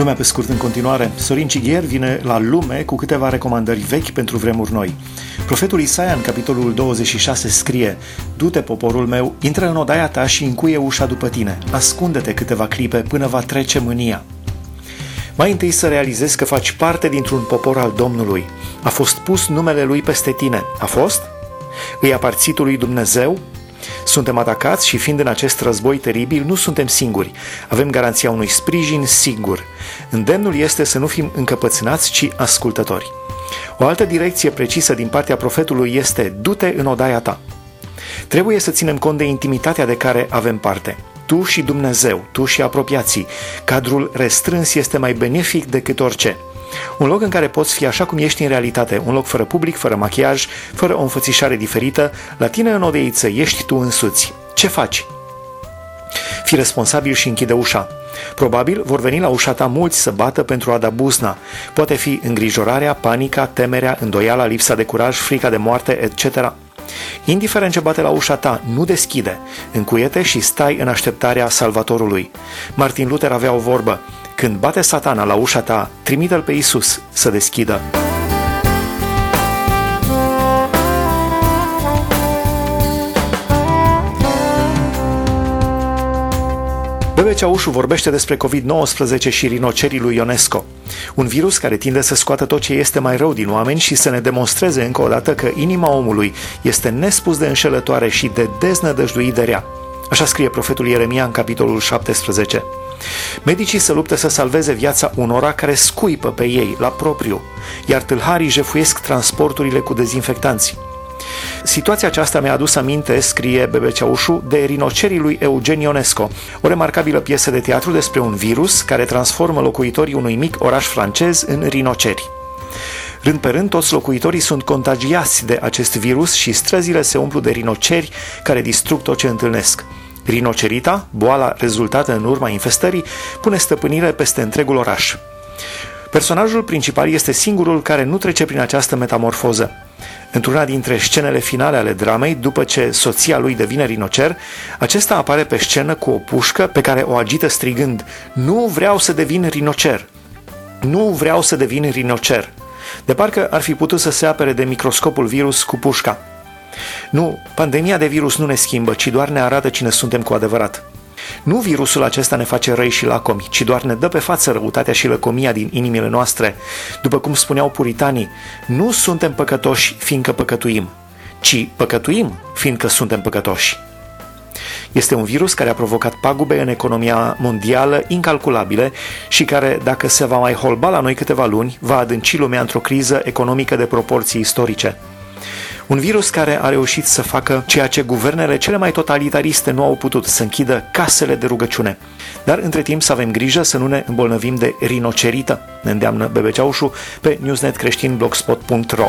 Lumea pe scurt în continuare. Sorin Cighier vine la lume cu câteva recomandări vechi pentru vremuri noi. Profetul Isaia în capitolul 26 scrie: Du-te, poporul meu, intră în odaia ta și încuie ușa după tine. Ascunde-te câteva clipe până va trece mânia. Mai întâi să realizezi că faci parte dintr-un popor al Domnului. A fost pus numele Lui peste tine. A fost? Îi aparții tu lui Dumnezeu? Suntem atacați și fiind în acest război teribil, nu suntem singuri. Avem garanția unui sprijin sigur. Îndemnul este să nu fim încăpățânați, ci ascultători. O altă direcție precisă din partea profetului este: du-te în odaia ta. Trebuie să ținem cont de intimitatea de care avem parte. Tu și Dumnezeu, tu și apropiații. Cadrul restrâns este mai benefic decât orice. Un loc în care poți fi așa cum ești în realitate, un loc fără public, fără machiaj, fără o înfățișare diferită. La tine în odeiță ești tu însuți. Ce faci? Fii responsabil și închide ușa. Probabil vor veni la ușa ta mulți să bată pentru a da buzna. Poate fi îngrijorarea, panica, temerea, îndoiala, lipsa de curaj, frica de moarte, etc. Indiferent ce bate la ușa ta, nu deschide. Încuie-te și stai în așteptarea Salvatorului. Martin Luther avea o vorbă: când bate Satana la ușa ta, trimite-l pe Iisus să deschidă. Bebe Ceaușu vorbește despre COVID-19 și rinocerii lui Ionesco, un virus care tinde să scoată tot ce este mai rău din oameni și să ne demonstreze încă o dată că inima omului este nespus de înșelătoare și de deznădăjduit de rea. Așa scrie profetul Ieremia în capitolul 17. Medicii se luptă să salveze viața unora care scuipă pe ei la propriu, iar tâlharii jefuiesc transporturile cu dezinfectanți. Situația aceasta mi-a adus aminte, scrie Bebe Ceaușu, de Rinocerii lui Eugen Ionesco, o remarcabilă piesă de teatru despre un virus care transformă locuitorii unui mic oraș francez în rinoceri. Rând pe rând, toți locuitorii sunt contagiați de acest virus și străzile se umplu de rinoceri care distrug tot ce întâlnesc. Rinocerita, boala rezultată în urma infestării, pune stăpânire peste întregul oraș. Personajul principal este singurul care nu trece prin această metamorfoză. Într-una dintre scenele finale ale dramei, după ce soția lui devine rinocer, acesta apare pe scenă cu o pușcă pe care o agită strigând: nu vreau să devin rinocer! Nu vreau să devin rinocer! De parcă ar fi putut să se apere de microscopul virus cu pușca. Nu, pandemia de virus nu ne schimbă, ci doar ne arată cine suntem cu adevărat. Nu virusul acesta ne face răi și lacomi, ci doar ne dă pe față răutatea și lăcomia din inimile noastre. După cum spuneau puritanii, nu suntem păcătoși fiindcă păcătuim, ci păcătuim fiindcă suntem păcătoși. Este un virus care a provocat pagube în economia mondială incalculabile și care, dacă se va mai holba la noi câteva luni, va adânci lumea într-o criză economică de proporții istorice. Un virus care a reușit să facă ceea ce guvernele cele mai totalitariste nu au putut, să închidă casele de rugăciune. Dar între timp să avem grijă să nu ne îmbolnăvim de rinocerită, ne îndeamnă Bebe Ceaușu pe newsnetcreștinblogspot.ro.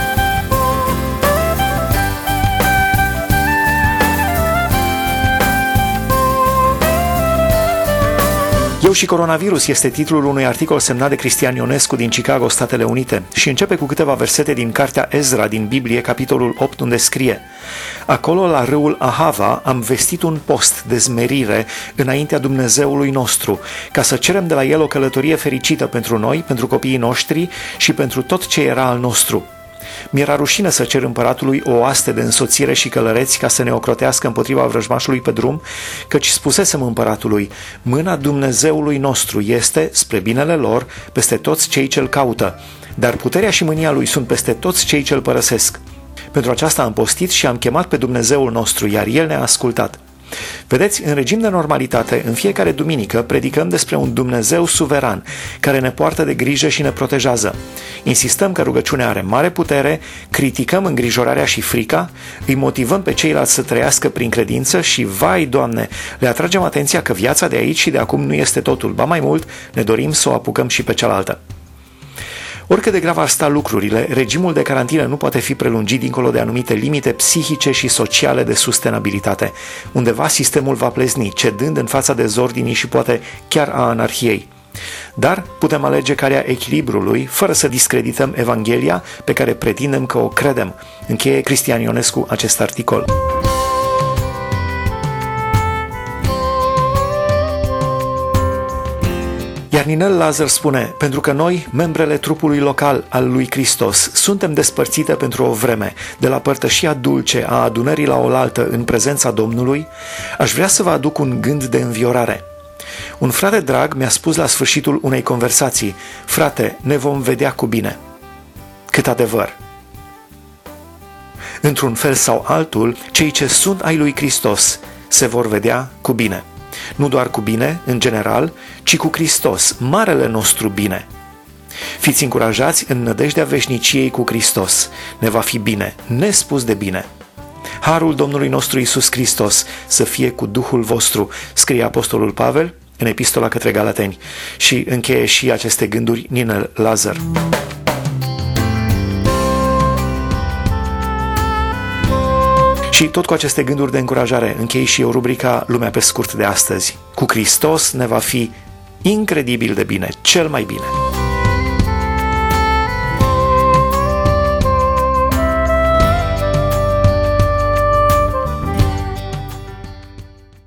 Eu și coronavirus este titlul unui articol semnat de Cristian Ionescu din Chicago, Statele Unite, și începe cu câteva versete din cartea Ezra din Biblie, capitolul 8, unde scrie: acolo, la râul Ahava, am vestit un post de smerire înaintea Dumnezeului nostru, ca să cerem de la el o călătorie fericită pentru noi, pentru copiii noștri și pentru tot ce era al nostru. Mi-era rușine să cer împăratului o oaste de însoțire și călăreți ca să ne ocrotească împotriva vrăjmașului pe drum, căci spusesem împăratului: mâna Dumnezeului nostru este, spre binele lor, peste toți cei ce-l caută, dar puterea și mânia lui sunt peste toți cei ce-l părăsesc. Pentru aceasta am postit și am chemat pe Dumnezeul nostru, iar el ne-a ascultat. Vedeți, în regim de normalitate, în fiecare duminică predicăm despre un Dumnezeu suveran, care ne poartă de grijă și ne protejează. Insistăm că rugăciunea are mare putere, criticăm îngrijorarea și frica, îi motivăm pe ceilalți să trăiască prin credință și, vai, Doamne, le atragem atenția că viața de aici și de acum nu este totul, ba mai mult, ne dorim să o apucăm și pe cealaltă. Oricât de grav ar sta lucrurile, regimul de carantină nu poate fi prelungit dincolo de anumite limite psihice și sociale de sustenabilitate. Undeva sistemul va plezni, cedând în fața dezordinii și poate chiar a anarhiei. Dar putem alege calea echilibrului, fără să discredităm Evanghelia pe care pretindem că o credem. Încheie Cristian Ionescu acest articol. Iar Ninel Lazar spune, pentru că noi, membrele trupului local al lui Hristos, suntem despărțite pentru o vreme de la părtășia dulce a adunării la oaltă în prezența Domnului, aș vrea să vă aduc un gând de înviorare. Un frate drag mi-a spus la sfârșitul unei conversații, frate, ne vom vedea cu bine. Cât adevăr! Într-un fel sau altul, cei ce sunt ai lui Hristos se vor vedea cu bine. Nu doar cu bine, în general, ci cu Hristos, marele nostru bine. Fiți încurajați în nădejdea veșniciei cu Hristos. Ne va fi bine, nespus de bine. Harul Domnului nostru Iisus Hristos să fie cu Duhul vostru, scrie Apostolul Pavel în Epistola către Galateni. Și încheie și aceste gânduri Ninel Lazar. Și tot cu aceste gânduri de încurajare închei și eu rubrica Lumea pe scurt de astăzi. Cu Hristos ne va fi incredibil de bine, cel mai bine.